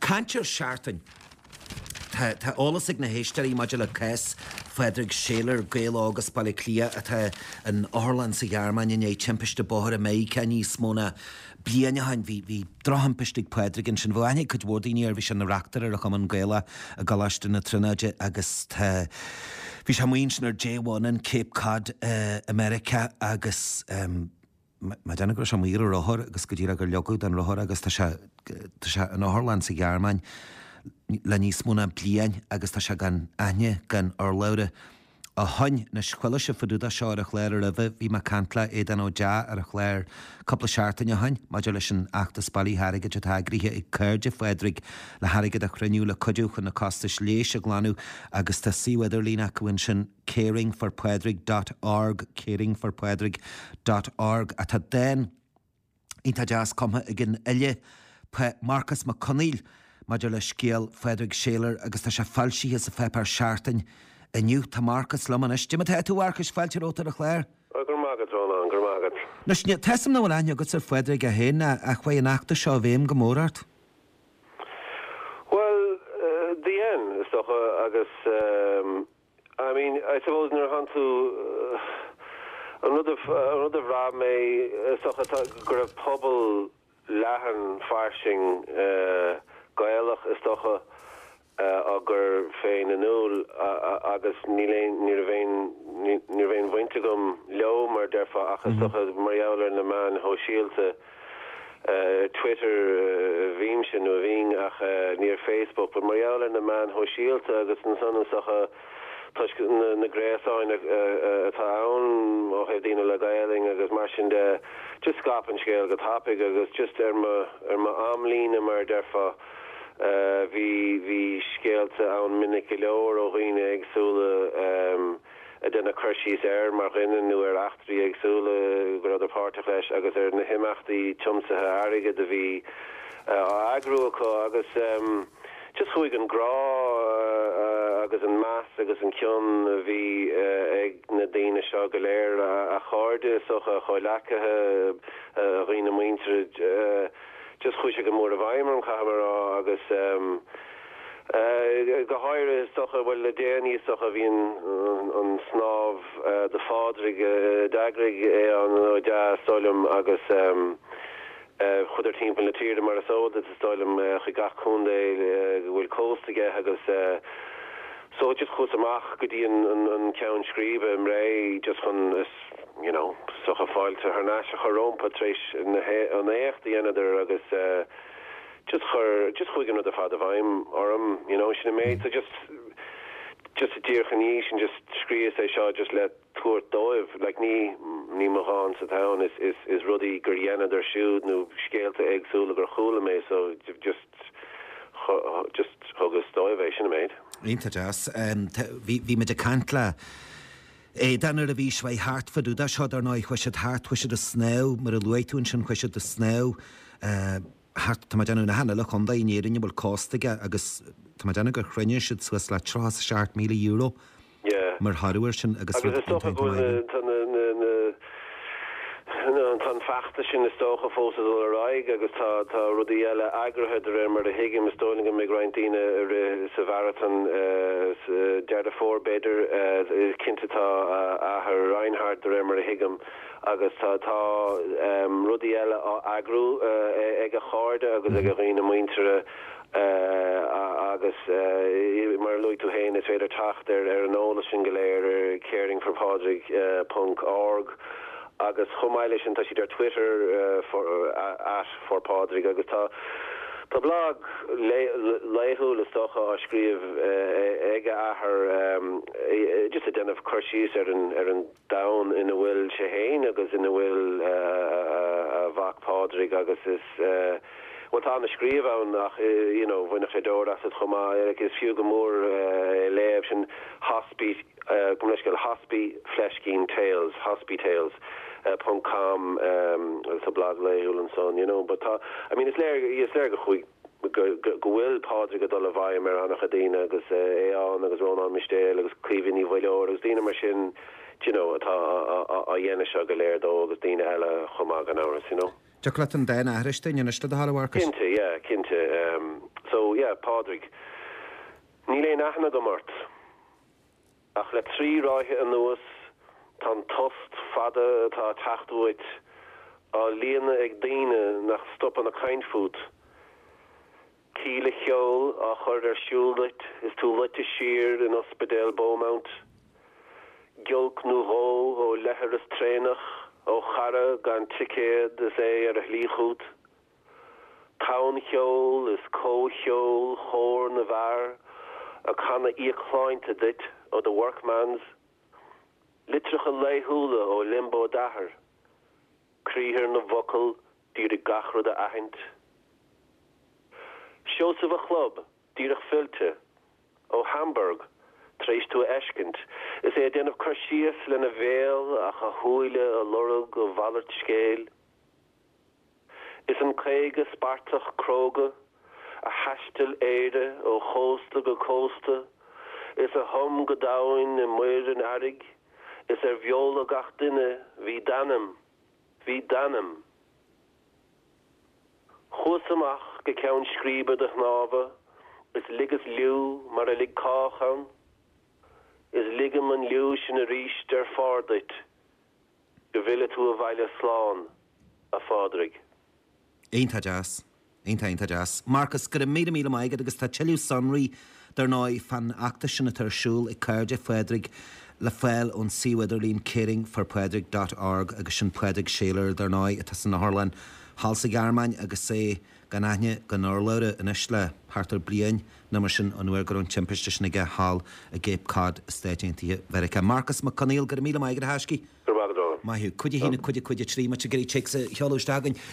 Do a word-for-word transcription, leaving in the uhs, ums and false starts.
Cantir seaartain Tá ólas ag na héistearí maidir le cés Frederick Shaler Gael agus Ballyclia atá an Orlan sa Gearman in é timpiste bóthir a méid cení smóna bliana hain bhí bhí drohampistig Frederick in sin bhhaine chud bhdaí ar bhí sin na reachtar ar a chum an Gaela a galiste na trinaide agus tá bhí sé muoin sin ar J one in Cape Cod uh, America agus um, Ma déna go sem ír rothir agus go dtíra gur leogúd an rothir agus tá sé an Orlan sa Gearman le níos múna blian agus tá se gan aine gan ar leire a hain na scoile se fudúda seo ar a chléir a bheith bhí mar cantla é den ó deá ar a chléir coppla seaartain a hain, maidir leis an achtas bailí Harrigid a thagríthe i Cairde Frederick le Harrigid a chruinniú le coidúch na costas léis a glanú agus tá siweidir lína cuin sin caring for Frederick dot org caring for Frederick dot org a tá den ínta deas comtha a gin eile Marcus McConnell Maidir le scéal Frederick Shaler agus tá sé falsí a fepar seaartain aniu tá Marcus Lomanis. Dí tá tú arcas fáilte ótar a chléir? Gur mágad róna, gur mágad. Nus tesam na bhfuil aine agus ar Frederick a héna a chué an achta seo bhéim go mórart? Well, uh, the end is doch uh, agus um, I mean, I suppose nar han tú uh, another uh, another rá mé is doch gur a pobl lehan farsing uh, Gaelach is docha uh, agur féin anúl agus níl féin bhaintegum leo mar derfa achas docha marjouler na man ho síalte uh, Twitter bhím sin nó bhín ach uh, níor Facebook, but marjouler na man ho síalte agus an son socha na gréáin atá ann ó heh dína le Gaeling agus mar sin de just scapan scéal go tapig agus just ar ma amlína mar derfa Uh, vi vi skeelte an minnig leor og ine agsule um, a denna crushies er mar rinnen nu er achtri agsule go der partyflesh agus er na himachti chumse harige de vi uh, agro ko agus um, just hui gan gra uh, agus an mass agus an kion vi uh, ag na dina seo galéir a, a chorde socha choilake uh, rina muintre uh, just chuise go mór a bhaimar an camera agus um, uh, go háir is socha bhfuil le déanaí socha bhíon an snáb uh, de fádrig uh, dagrig é an de stoilm agus um, uh, chuidir timp le tíir mar a sóda stoilm uh, chu gach chundé uh, bhfuil cóstige agus uh, so just chus amach go dtí an, an ceann scríbe am ré just chun is you know, socha fáilte haar náise chorompa tréis an écht dhéanaidir agus uh, just chur just chuigan a fad a bhaim orm, you know, sin méid so just just a tíorchaníis and just scrías é seo just let tuair dóibh like ní ní marán sa town is is is rudí gur dhéanaidir siúd nó scéalta agsúla gur chúla mé so just just thugus dóibh é sin méid. Ínta deas bhí me de cantla é dan ar a bhí své hart faúda seo ar náid chuise hart chuise a snéw mar a luúún sin chuise a snéw hart tá denú na hena le chun daínéirinne bhil cóstaige agus tá denna gur chruine siid suas le tro seart míle euro mar Harúir sin agus tan fachta sin is tócha fósa ó raig agus tá tá rudí eile agrathe ré mar a hiige me stolinga me grindíine sa bharatan dearda fór beidir cinntatá a Reinhard ré mar a higam agus tá tá rudí eile agrú ag a cháde agus ag a riine muintere agus mar luú héin is féidir tacht ar ar an óla sin goléir caring for Padraig punk org agus chomáile sin tá si ar Twitter uh, for uh, at for Padraig agus tá tá blog léithú le stocha á scríomh ige ahar um, just a den of chuirsíos ar an ar an down ina bhfuil sé héin agus ina bhfuil a bhac Padraig agus is uh, wat an na scríomh an nach you know bhainna sé dóir as chumá is fiú go mór léamh sin hospí go leis go hospí fleshcín tales hospí tales Uh, .com um, a blog leúil and son, you know, but uh, I mean, it's there, it's there go chuig go bhfuil Padraig a dul a bhaim mar annach a dtíine agus é an agus Rónán Mistéil agus Cleomhíní bhaileor agus dtíine mar sin, you know, atá a dhéana seo go léir dó agus dtíine eile chumá an áras, you know. Deach le an daine airistein in iste a Harvarcas? Cinnte, yeah, cinnte. Um, So yeah, Padraig. Níl nachna go mort. Ach le trí ráithe an nuas tan tost fada tá tachtúid a líana ag daine nach stopan a kainfood. Kíle cheol a chur ar siúlait is tú lite siir in Ospedale Beaumont. Gilk nu ho ó lehar is trénach ó chara gan ticéad is é ar a hlíchút. Town cheol is có cheol chór na bhar a canna íochláinte dit ó the workmans. Litrach a leithúla ó limbo dahar. Críhir na vocal dír a gachra da ahint. Siosaf a club, dírach filte, ó Hamburg, treéis tú eskent, is é den of Kershias lena véil a cha húile a lorug ó Valert scéil. Is an chéige spartach croga, a hastel éire ó chósta go cósta, is a hum godáin i muir an arig, is er viola gach dinne, vi danem, vi danem. Chúsamach go ceann scríbe de náva, is ligas liú mar a lig cáchan, is ligam an liú sin a ríis der fardait, go bhile tú a bhaile slán a Padraig. Einta jazz, einta einta jazz. Marcus, gyda míle míle maigad agus tá chiliú sonraí dar nói fan acta sinna tarsúl i Cairde Padraig le fáil ón siwaidir lín caring for padraig dot org agus sin Padraig Shealer dar nói atá san na Harlan halsa garmain agus sé gan aithne gan orlaure in isle hartar blian na mar sin an uair gur an timpiste sin ige hall a Gape Cod Stéitiantí Verica. Marcus McConnell gyda míle maigad haisci. Mahiú, cuide hína cuide cuide trí mat a geí checks a cheolús dagan.